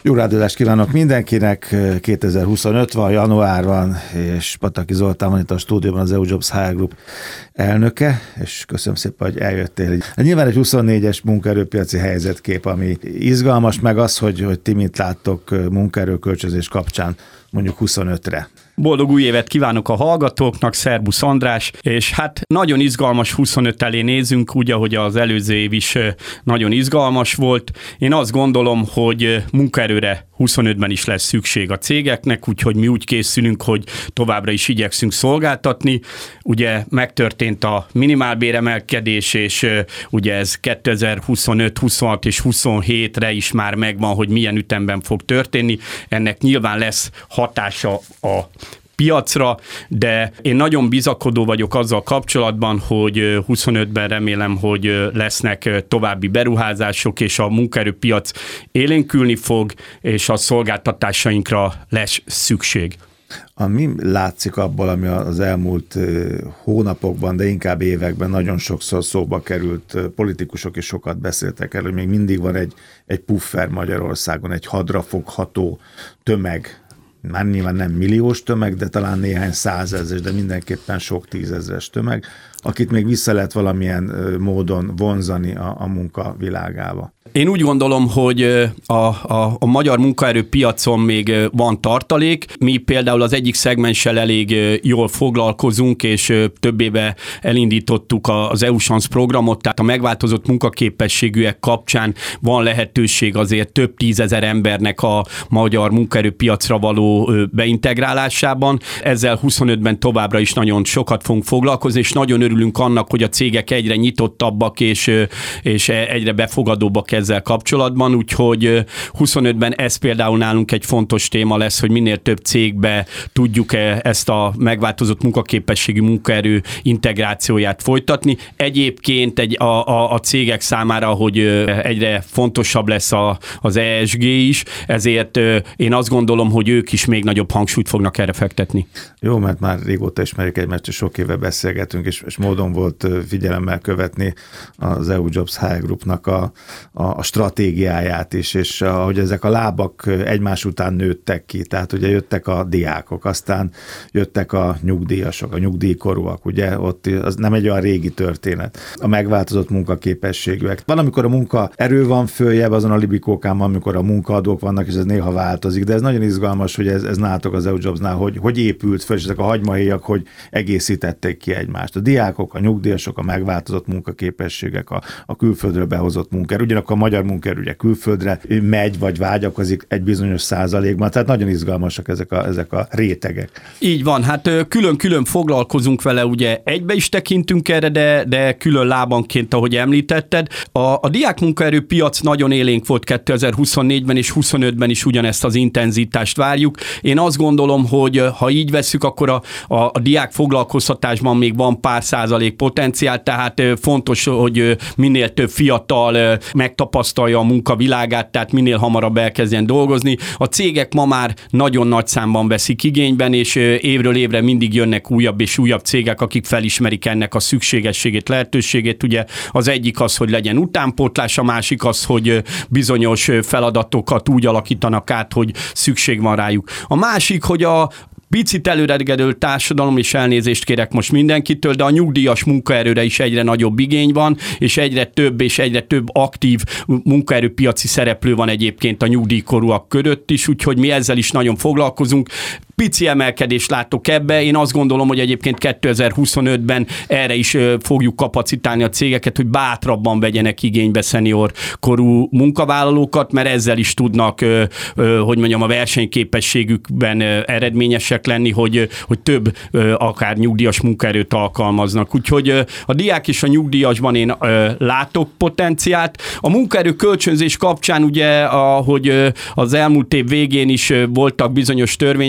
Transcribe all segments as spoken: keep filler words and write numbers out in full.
Jó rádiózást kívánok mindenkinek, kétezer-huszonöt van, január van, és Pataki Zoltán van itt a stúdióban, az EUJobs há er Group elnöke, és köszönöm szépen, hogy eljöttél. Nyilván egy huszonnégyes munkaerőpiaci helyzetkép, ami izgalmas, meg az, hogy, hogy ti mit láttok munkaerőkölcsönzés kapcsán mondjuk huszonötre. Boldog új évet kívánok a hallgatóknak, szerbusz András, és hát nagyon izgalmas huszonöt elé nézünk, úgy, ahogy az előző év is nagyon izgalmas volt. Én azt gondolom, hogy munkaerőre huszonötben is lesz szükség a cégeknek, úgyhogy mi úgy készülünk, hogy továbbra is igyekszünk szolgáltatni. Ugye megtörtént a minimálbéremelkedés, és ugye ez kétezer-huszonöt, huszonhat és huszonhétre is már megvan, hogy milyen ütemben fog történni. Ennek nyilván lesz hatása a piacra, de én nagyon bizakodó vagyok azzal kapcsolatban, hogy huszonötben remélem, hogy lesznek további beruházások, és a munkaerőpiac élénkülni fog, és a szolgáltatásainkra lesz szükség. Ami látszik abból, ami az elmúlt hónapokban, de inkább években nagyon sokszor szóba került, politikusok is sokat beszéltek erről, hogy még mindig van egy, egy puffer Magyarországon, egy hadrafogható tömeg, már nyilván nem milliós tömeg, de talán néhány százezres, de mindenképpen sok tízezres tömeg, akit még vissza lehet valamilyen módon vonzani a, a munka világába. Én úgy gondolom, hogy a, a, a magyar munkaerőpiacon még van tartalék. Mi például az egyik szegmenssel elég jól foglalkozunk, és több éve elindítottuk az é u-Chance programot, tehát a megváltozott munkaképességűek kapcsán van lehetőség azért több tízezer embernek a magyar munkaerőpiacra való beintegrálásában. Ezzel huszonötben továbbra is nagyon sokat fogunk foglalkozni, és nagyon örülünk annak, hogy a cégek egyre nyitottabbak, és, és egyre befogadóbbak ezzel kapcsolatban, úgyhogy huszonötben ez például nálunk egy fontos téma lesz, hogy minél több cégbe tudjuk ezt a megváltozott munkaképességű munkaerő integrációját folytatni. Egyébként egy, a, a, a cégek számára, hogy egyre fontosabb lesz a, az é es gé is, ezért én azt gondolom, hogy ők is még nagyobb hangsúlyt fognak erre fektetni. Jó, mert már régóta ismerjük egymást, és sok éve beszélgetünk, és, és módon volt figyelemmel követni az EUJobs há er Groupnak a, a, a stratégiáját is, és ahogy ezek a lábak egymás után nőttek ki, tehát ugye jöttek a diákok, aztán jöttek a nyugdíjasok, a nyugdíjkorúak, ugye ott az nem egy olyan régi történet. A megváltozott munkaképességűek. Van, amikor a munkaerő van följebb, azon a libikókán van, amikor a munkaadók vannak, és ez néha változik, de ez nagyon izgalmas, hogy ez, ez nálatok az EUJobsnál, hogy, hogy épült föl, és ezek a hagymahéjak, hogy egészítették ki egymást. A diákok, a nyugdíjasok, a megváltozott munkaképességek, a, a külföldről behozott munkaerő. Ugyanakkor a magyar munkaerő ugye külföldre megy, vagy vágyakozik egy bizonyos százalékban, tehát nagyon izgalmasak ezek a, ezek a rétegek. Így van, hát külön-külön foglalkozunk vele, ugye egybe is tekintünk erre, de, de külön lábanként, ahogy említetted. A, a diákmunkaerő piac nagyon élénk volt kétezer-huszonnégyben, és huszonötben is ugyanezt az intenzitást várjuk. Én azt gondolom, hogy ha így vesszük, akkor a, a, a diák foglalkoztatásban még van pár százalék potenciál, tehát fontos, hogy minél több fiatal megtapasztalja a munkavilágát, tehát minél hamarabb elkezdjen dolgozni. A cégek ma már nagyon nagy számban veszik igényben, és évről évre mindig jönnek újabb és újabb cégek, akik felismerik ennek a szükségességét, lehetőségét. Ugye az egyik az, hogy legyen utánpótlás, a másik az, hogy bizonyos feladatokat úgy alakítanak át, hogy szükség van rájuk. A másik, hogy a picit előregedő társadalom, és elnézést kérek most mindenkitől, de a nyugdíjas munkaerőre is egyre nagyobb igény van, és egyre több és egyre több aktív munkaerőpiaci szereplő van egyébként a nyugdíjkorúak között is, úgyhogy mi ezzel is nagyon foglalkozunk. Pici emelkedést látok ebbe, én azt gondolom, hogy egyébként kétezer-huszonötben erre is fogjuk kapacitálni a cégeket, hogy bátrabban vegyenek igénybe szenior korú munkavállalókat, mert ezzel is tudnak, hogy mondjam, a versenyképességükben eredményesek lenni, hogy, hogy több akár nyugdíjas munkaerőt alkalmaznak. Úgyhogy a diák és a nyugdíjasban én látok potenciált. A munkaerő kölcsönzés kapcsán ugye, ahogy az elmúlt év végén is voltak bizonyos törvényváltozások,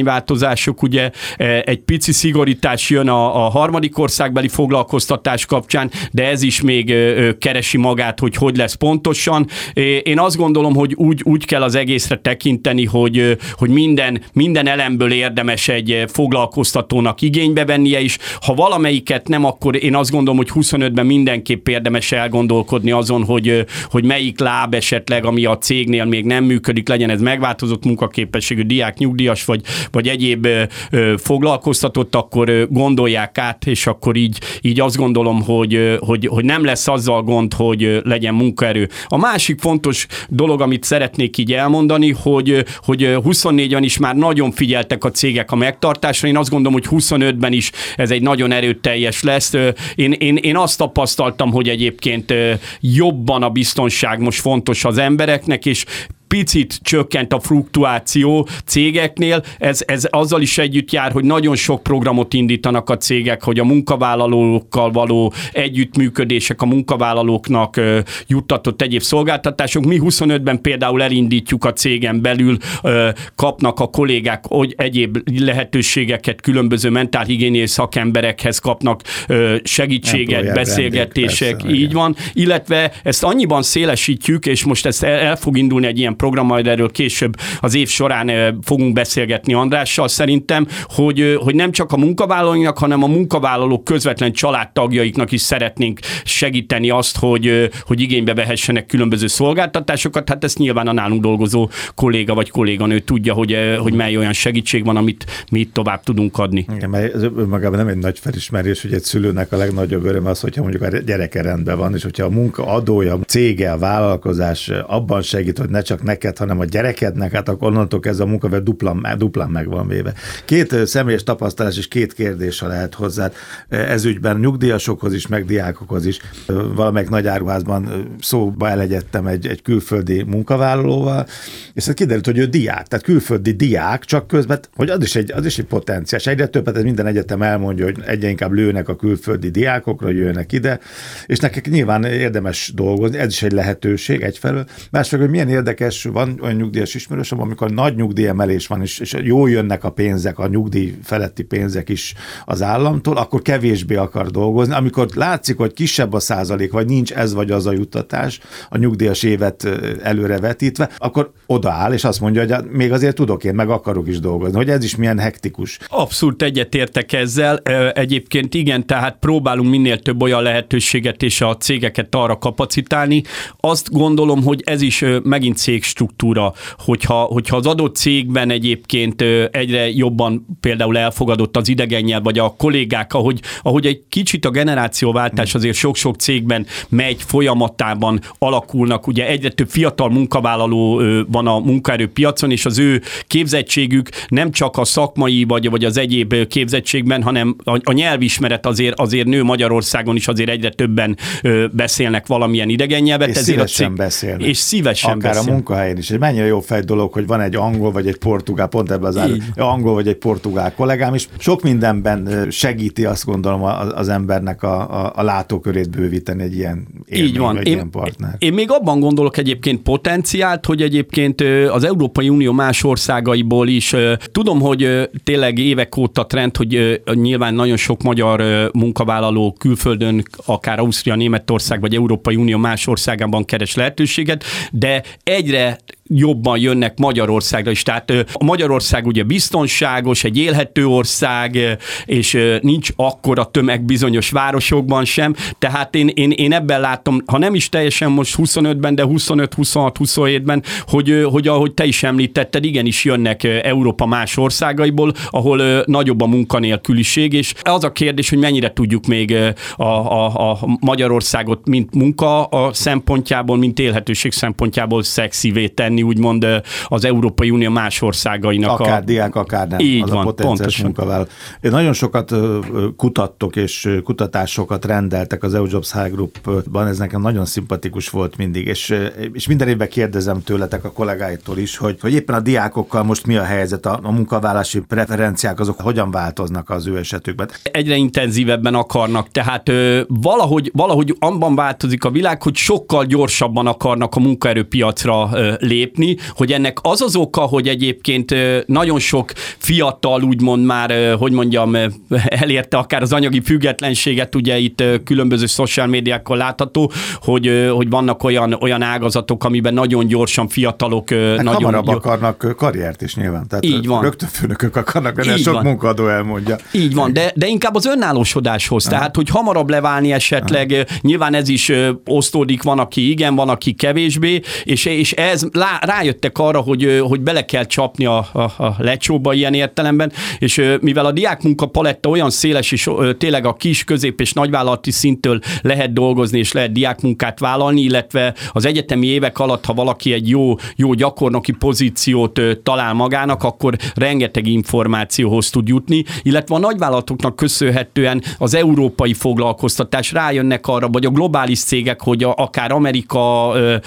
változások, ugye egy pici szigorítás jön a, a harmadik országbeli foglalkoztatás kapcsán, de ez is még keresi magát, hogy hogy lesz pontosan. Én azt gondolom, hogy úgy, úgy kell az egészre tekinteni, hogy, hogy minden, minden elemből érdemes egy foglalkoztatónak igénybe vennie is. Ha valamelyiket nem, akkor én azt gondolom, hogy huszonötben mindenképp érdemes elgondolkodni azon, hogy, hogy melyik láb esetleg, ami a cégnél még nem működik, legyen ez megváltozott munkaképességű diák, nyugdíjas, vagy, vagy egyéb foglalkoztatott, akkor gondolják át, és akkor így, így azt gondolom, hogy, hogy, hogy nem lesz azzal gond, hogy legyen munkaerő. A másik fontos dolog, amit szeretnék így elmondani, hogy, hogy huszonnégyen is már nagyon figyeltek a cégek a megtartásra. Én azt gondolom, hogy huszonötben is ez egy nagyon erőteljes lesz. Én, én, én azt tapasztaltam, hogy egyébként jobban a biztonság most fontos az embereknek, és picit csökkent a fluktuáció cégeknél, ez, ez azzal is együtt jár, hogy nagyon sok programot indítanak a cégek, hogy a munkavállalókkal való együttműködések, a munkavállalóknak ö, juttatott egyéb szolgáltatások. Mi huszonötben például elindítjuk a cégen belül, ö, kapnak a kollégák hogy egyéb lehetőségeket, különböző mentálhigiéniai szakemberekhez kapnak ö, segítséget, beszélgetések, persze, így igen. Van, illetve ezt annyiban szélesítjük, és most ezt el, el fog indulni egy ilyen program, majd erről később az év során fogunk beszélgetni Andrással szerintem, hogy, hogy nem csak a munkavállalóinknak, hanem a munkavállalók közvetlen családtagjaiknak is szeretnénk segíteni azt, hogy, hogy igénybe vehessenek különböző szolgáltatásokat. Hát ezt nyilván a nálunk dolgozó kolléga vagy kolléganő tudja, hogy, hogy mely olyan segítség van, amit mi itt tovább tudunk adni. Igen, mert ez önmagában nem egy nagy felismerés, hogy egy szülőnek a legnagyobb öröm az, hogyha mondjuk a gyereke rendben van, és hogyha a munkaadója, a cége, a vállalkozás abban segít, hogy ne csak neked, hanem a gyerekednek, hát akkor onnantól kezdve a munkavel duplán, duplán meg van véve. Két személyes tapasztalás és két kérdés, ha lehet hozzá. Ez ügyben nyugdíjasokhoz is, meg diákokhoz is. Valamelyik nagy áruházban szóba elegyedtem egy, egy külföldi munkavállalóval, és ez kiderült, hogy ő diák, tehát külföldi diák, csak közben, hogy az is egy, az is egy potenciális. Egyre többet ez minden egyetem elmondja, hogy egyre inkább lőnek a külföldi diákokra, hogy jöjjenek ide, és nekik nyilván érdemes dolgozni, ez is egy lehetőség egyfelől. Másfelől, hogy milyen érdekes, van olyan nyugdíjas ismerősöm, amikor nagy nyugdíjemelés van, és, és jól jönnek a pénzek, a nyugdíj feletti pénzek is az államtól, akkor kevésbé akar dolgozni. Amikor látszik, hogy kisebb a százalék, vagy nincs ez vagy az a juttatás, a nyugdíjas évet előrevetítve, akkor odaáll, és azt mondja, hogy még azért tudok én, meg akarok is dolgozni. Hogy ez is milyen hektikus. Abszolút egyetértek ezzel. Egyébként igen, tehát próbálunk minél több olyan lehetőséget és a cégeket arra kapacitálni. Azt gondolom, hogy ez is megint cégstruktúra, hogyha, hogyha az adott cégben egyébként egyre jobban például elfogadott az idegen nyelv, vagy a kollégák, ahogy, ahogy egy kicsit a generációváltás azért sok-sok cégben megy, folyamatában alakulnak, ugye egyre több fiatal munkavállaló van a munkaerőpiacon, és az ő képzettségük nem csak a szakmai, vagy, vagy az egyéb képzettségben, hanem a, a nyelvismeret azért, azért nő Magyarországon is, azért egyre többen beszélnek valamilyen idegen nyelvet. És ezért szívesen a cég, beszélnek. És szívesen Akár beszélnek. a munkahelyen is. És mennyire jó fej dolog, hogy van egy angol vagy egy portugál, pont ebben az áll, angol vagy egy portugál kollégám, és sok mindenben segíti, azt gondolom, az embernek a, a, a látókörét bővíteni egy ilyen élmény, így van. Vagy én, ilyen partner. Én még abban gondolok egyébként potenciált, hogy egyébként az Európai Unió más országaiból is, tudom, hogy tényleg évek óta trend, hogy nyilván nagyon sok magyar munkavállaló külföldön, akár Ausztria, Németország vagy Európai Unió más országában keres lehetőséget, de egyre jobban jönnek Magyarországra is. Tehát a Magyarország ugye biztonságos, egy élhető ország, és nincs akkora tömeg bizonyos városokban sem, tehát én, én, én ebben látom, ha nem is teljesen most huszonötben, de huszonöt, huszonhat, huszonhétben, hogy, hogy ahogy te is említetted, igenis jönnek Európa más országaiból, ahol nagyobb a munkanélküliség, és az a kérdés, hogy mennyire tudjuk még a, a, a Magyarországot mint munka a szempontjából, mint élhetőség szempontjából szexivé tenni, úgymond az Európai Unió más országainak. Akár a... diák, akár nem. Így az van, a potenciális munkavállaló. Nagyon sokat kutattok és kutatásokat rendeltek az EUJobs High Groupban, ez nekem nagyon szimpatikus volt mindig, és, és minden évben kérdezem tőletek, a kollégáitól is, hogy, hogy éppen a diákokkal most mi a helyzet, a, a munkavállalási preferenciák azok hogyan változnak az ő esetükben. Egyre intenzívebben akarnak, tehát ö, valahogy, valahogy abban változik a világ, hogy sokkal gyorsabban akarnak a munkaerőpiacra ö, lépni, lépni, hogy ennek az az oka, hogy egyébként nagyon sok fiatal úgymond már, hogy mondjam, elérte akár az anyagi függetlenséget, ugye itt különböző social médiákkal látható, hogy, hogy vannak olyan, olyan ágazatok, amiben nagyon gyorsan fiatalok hát nagyon... hamarabb akarnak karriert is nyilván. Tehát így van. Rögtön főnökök akarnak, de sok van. munkadó elmondja. Így van, de, de inkább az önállósodáshoz. Aha. Tehát, hogy hamarabb leválni esetleg, aha. nyilván ez is osztódik, van, aki igen, van, aki kevésbé, és, és ez lá, rájöttek arra, hogy, hogy bele kell csapni a, a, a lecsóba ilyen értelemben, és mivel a diákmunka paletta olyan széles, és tényleg a kis, közép és nagyvállalati szinttől lehet dolgozni, és lehet diákmunkát vállalni, illetve az egyetemi évek alatt, ha valaki egy jó, jó gyakornoki pozíciót talál magának, akkor rengeteg információhoz tud jutni, illetve a nagyvállalatoknak köszönhetően az európai foglalkoztatás rájönnek arra, vagy a globális cégek, hogy a, akár Amerika,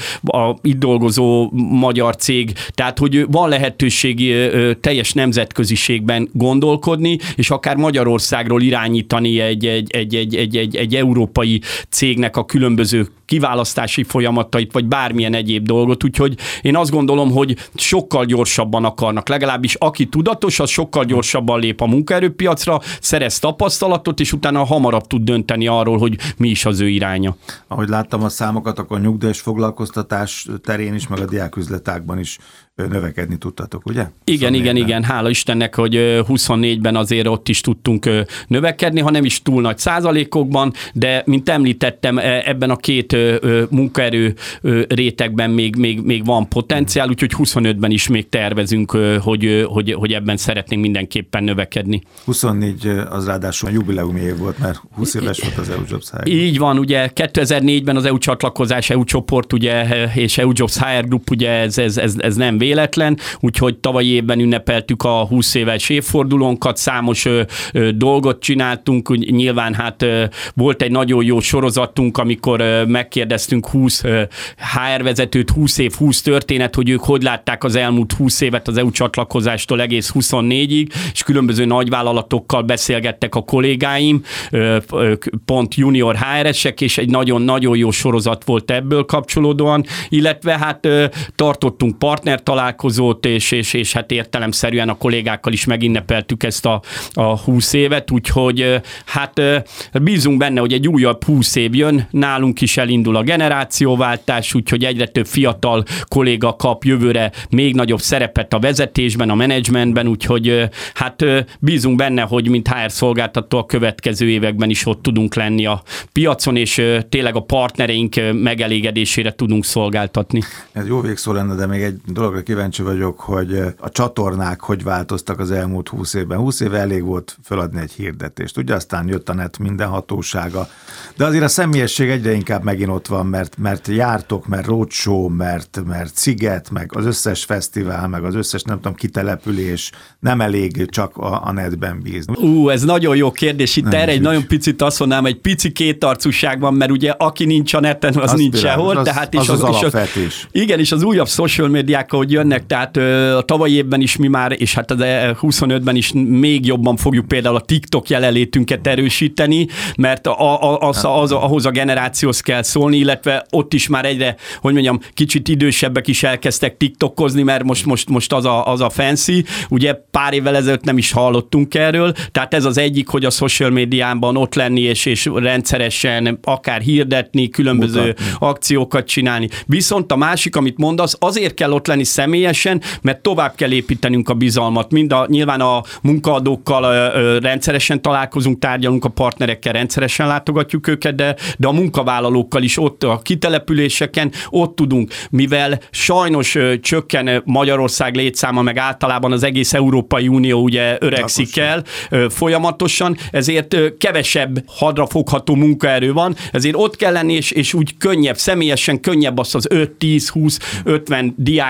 a itt dolgozó magyar cég, tehát hogy van lehetőség teljes nemzetköziségben gondolkodni, és akár Magyarországról irányítani egy, egy, egy, egy, egy, egy, egy európai cégnek a különböző kiválasztási folyamatait, vagy bármilyen egyéb dolgot, úgyhogy én azt gondolom, hogy sokkal gyorsabban akarnak, legalábbis aki tudatos, az sokkal gyorsabban lép a munkaerőpiacra, szerez tapasztalatot, és utána hamarabb tud dönteni arról, hogy mi is az ő iránya. Ahogy láttam a számokat, akkor a nyugdíjas foglalkoztatás terén is, meg a diáküzletákban is növekedni tudtatok, ugye? Igen, igen, igen, hála Istennek, hogy huszonnégyben azért ott is tudtunk növekedni, ha nem is túl nagy százalékokban, de mint említettem, ebben a két munkaerő rétegben még, még, még van potenciál, úgyhogy huszonötben is még tervezünk, hogy, hogy, hogy ebben szeretnénk mindenképpen növekedni. huszonnégy az ráadásul jubileumi év volt, mert húsz éves volt az e u Jobs há er Group. Így van, ugye kétezer-négyben az é u csatlakozás, é u csoport ugye, és é u Jobs há er Group, ugye ez, ez, ez, ez nem véletlen, úgyhogy tavalyi évben ünnepeltük a húsz éves évfordulónkat, számos ö, ö, dolgot csináltunk, nyilván hát ö, volt egy nagyon jó sorozatunk, amikor ö, megkérdeztünk húsz ö, há er vezetőt, húsz év, húsz történet, hogy ők hogy látták az elmúlt húsz évet az é u csatlakozástól egész huszonnégyig, és különböző nagyvállalatokkal beszélgettek a kollégáim, ö, ö, pont junior há er esek, és egy nagyon-nagyon jó sorozat volt ebből kapcsolódóan, illetve hát ö, tartottunk partner találkozót, és, és, és hát értelemszerűen a kollégákkal is meginnepeltük ezt a, a húsz évet, úgyhogy hát bízunk benne, hogy egy újabb húsz év jön, nálunk is elindul a generációváltás, úgyhogy egyre több fiatal kolléga kap jövőre még nagyobb szerepet a vezetésben, a menedzsmentben, úgyhogy hát bízunk benne, hogy mint há er szolgáltató a következő években is ott tudunk lenni a piacon, és tényleg a partnereink megelégedésére tudunk szolgáltatni. Ez jó végszó lenne, de még egy dologra kíváncsi vagyok, hogy a csatornák hogy változtak az elmúlt húsz évben. húsz éve elég volt feladni egy hirdetést. Ugye aztán jött a net minden hatósága. De azért a személyesség egyre inkább megint ott van, mert, mert jártok, mert roadshow, mert, mert Sziget, meg az összes fesztivál, meg az összes nem tudom kitelepülés. Nem elég csak a, a netben bízni. Ú, ez nagyon jó kérdés. Itt erre egy nagyon picit azt mondanám, egy pici kétarcúság van, mert ugye aki nincs a neten, az azt nincs sehol. Az, tehát az, és az, az, az és alapvetés. Igen, és az újabb social médiák, ahogy jönnek, tehát a tavalyi évben is mi már, és hát az huszonötben is még jobban fogjuk például a TikTok jelenlétünket erősíteni, mert a, a, az, az, ahhoz a generációhoz kell szólni, illetve ott is már egyre, hogy mondjam, kicsit idősebbek is elkezdtek TikTokozni, mert most, most, most az, a, az a fancy. Ugye pár évvel ezelőtt nem is hallottunk erről, tehát ez az egyik, hogy a social médiában ott lenni, és, és rendszeresen akár hirdetni, különböző mutatni, akciókat csinálni. Viszont a másik, amit mondasz, azért kell ott lenni személyesen, mert tovább kell építenünk a bizalmat. Mind a, nyilván a munkaadókkal ö, ö, rendszeresen találkozunk, tárgyalunk a partnerekkel, rendszeresen látogatjuk őket, de, de a munkavállalókkal is ott a kitelepüléseken ott tudunk, mivel sajnos ö, csökken Magyarország létszáma, meg általában az egész Európai Unió ugye öregszik el ö, folyamatosan, ezért ö, kevesebb hadrafogható munkaerő van, ezért ott kell lenni, és, és úgy könnyebb, személyesen könnyebb azt az öt, tíz, húsz, ötven diákot fel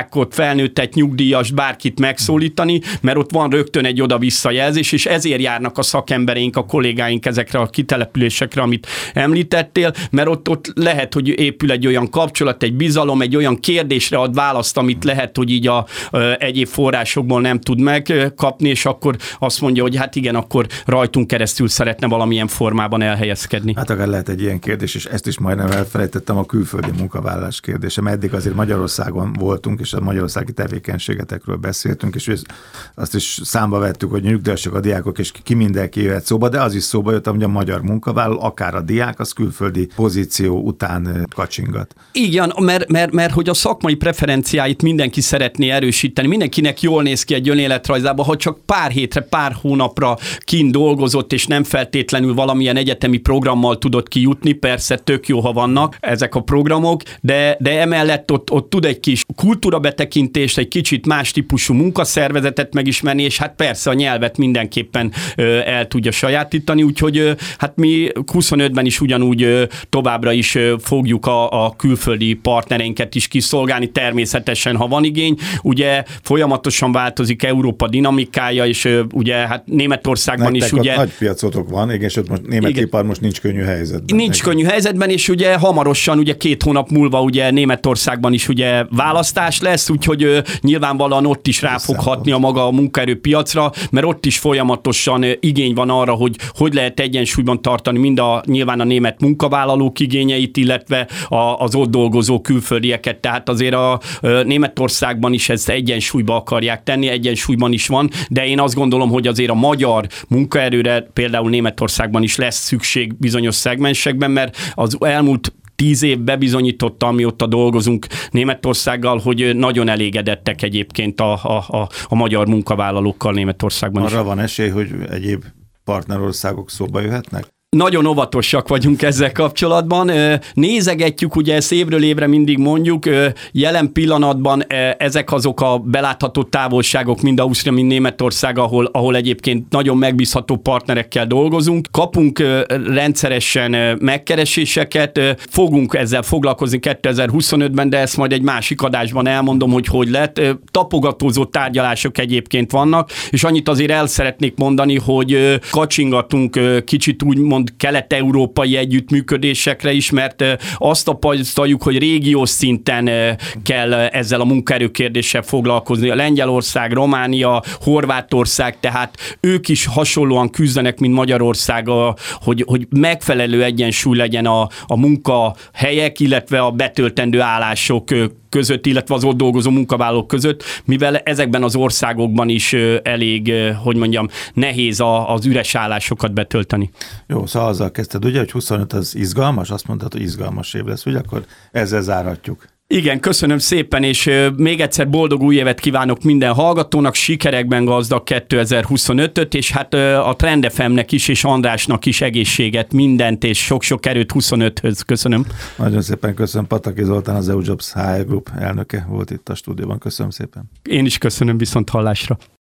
felnőttet, nyugdíjas, bárkit megszólítani, mert ott van rögtön egy oda-vissza jelzés, és ezért járnak a szakembereink, a kollégáink ezekre a kitelepülésekre, amit említettél, mert ott, ott lehet, hogy épül egy olyan kapcsolat, egy bizalom, egy olyan kérdésre ad választ, amit lehet, hogy így a, a egyéb forrásokból nem tud megkapni, és akkor azt mondja, hogy hát igen, akkor rajtunk keresztül szeretne valamilyen formában elhelyezkedni. Hát akár lehet egy ilyen kérdés, és ezt is majdnem elfelejtettem, a külföldi munkavállalás kérdése, mert eddig azért Magyarországon voltunk, és a magyarországi tevékenységetekről beszéltünk, és azt is számba vettük, hogy nyugdíjasok, a diákok, és ki mindenki jöhet szóba, de az is szóba jött, hogy a magyar munkavállaló, akár a diák, az külföldi pozíció után kacsingat. Igen, mert, mert, mert hogy a szakmai preferenciáit mindenki szeretné erősíteni, mindenkinek jól néz ki egy önéletrajzába, ha csak pár hétre, pár hónapra kint dolgozott, és nem feltétlenül valamilyen egyetemi programmal tudott kijutni, persze tök jó, ha vannak ezek a programok, de, de emellett ott, ott tud egy kis kultúrabetekintést, egy kicsit más típusú munkaszervezetet megismerni, és hát persze a nyelvet mindenképpen ö, el tudja sajátítani, úgyhogy ö, hát mi huszonötben is ugyanúgy ö, továbbra is ö, fogjuk a, a külföldi partnereinket is kiszolgálni, természetesen, ha van igény. Ugye folyamatosan változik Európa dinamikája, és ö, ugye hát Németországban Nektek is ugye... nagy piacotok van, igen, és ott most német ipar most nincs könnyű helyzetben. Nincs könnyű helyzetben, és ugye hamarosan, ugye két hónap múlva ugye Németországban is ugye választás lesz, úgyhogy ö, nyilvánvalóan ott is rá fog hatni a maga a munkaerőpiacra, mert ott is folyamatosan ö, igény van arra, hogy hogy lehet egyensúlyban tartani mind a nyilván a német munkavállalók igényeit, illetve a, az ott dolgozó külföldieket. Tehát azért a ö, Németországban is ezt egyensúlyba akarják tenni, egyensúlyban is van, de én azt gondolom, hogy azért a magyar munkaerőre például Németországban is lesz szükség bizonyos szegmensekben, mert az elmúlt tíz év bebizonyította, amióta dolgozunk Németországgal, hogy nagyon elégedettek egyébként a, a, a, a magyar munkavállalókkal Németországban is. Arra van esély, hogy egyéb partnerországok szóba jöhetnek? Nagyon óvatosak vagyunk ezzel kapcsolatban. Nézegetjük, ugye ezt évről évre mindig mondjuk, jelen pillanatban ezek azok a belátható távolságok, mind Ausztria, mind Németország, ahol, ahol egyébként nagyon megbízható partnerekkel dolgozunk. Kapunk rendszeresen megkereséseket, fogunk ezzel foglalkozni kétezer-huszonötben, de ezt majd egy másik adásban elmondom, hogy hogy lett. Tapogatózó tárgyalások egyébként vannak, és annyit azért el szeretnék mondani, hogy kacsingatunk kicsit úgymond kelet-európai együttműködésekre is, mert azt tapasztaljuk, hogy régiós szinten kell ezzel a munkaerőkérdéssel foglalkozni. A Lengyelország, Románia, Horvátország, tehát ők is hasonlóan küzdenek, mint Magyarország, hogy, hogy megfelelő egyensúly legyen a, a munkahelyek, illetve a betöltendő állások között, illetve az ott dolgozó munkavállalók között, mivel ezekben az országokban is elég, hogy mondjam, nehéz az üres állásokat betölteni. Jó, szóval azzal kezdted, ugye, hogy huszonöt az izgalmas, azt mondtad, hogy izgalmas év lesz, ugye, akkor ezzel záratjuk. Igen, köszönöm szépen, és még egyszer boldog új évet kívánok minden hallgatónak, sikerekben gazdag kétezer-huszonötöt, és hát a Trend ef em-nek is, és Andrásnak is egészséget, mindent, és sok-sok erőt huszonöthöz. Köszönöm. Nagyon szépen köszönöm. Pataki Zoltán, az e u Jobs há er Group elnöke volt itt a stúdióban. Köszönöm szépen. Én is köszönöm, viszont hallásra.